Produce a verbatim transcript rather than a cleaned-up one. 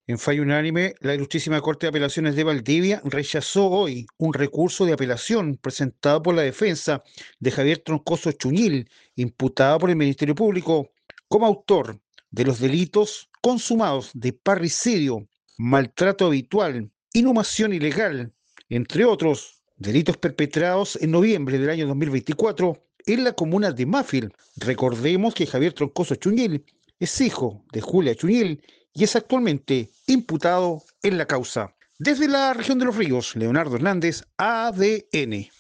En fallo unánime, la Ilustrísima Corte de Apelaciones de Valdivia rechazó hoy un recurso de apelación presentado por la defensa de Javier Troncoso Chuñil, imputado por el Ministerio Público como autor de los delitos consumados de parricidio, maltrato habitual, inhumación ilegal, entre otros delitos perpetrados en noviembre del año dos mil veinticuatro en la comuna de Mafil. Recordemos que Javier Troncoso Chuñil es hijo de Julia Chuñil y es actualmente imputado en la causa. Desde la región de los ríos, Leonardo Hernández, A D N.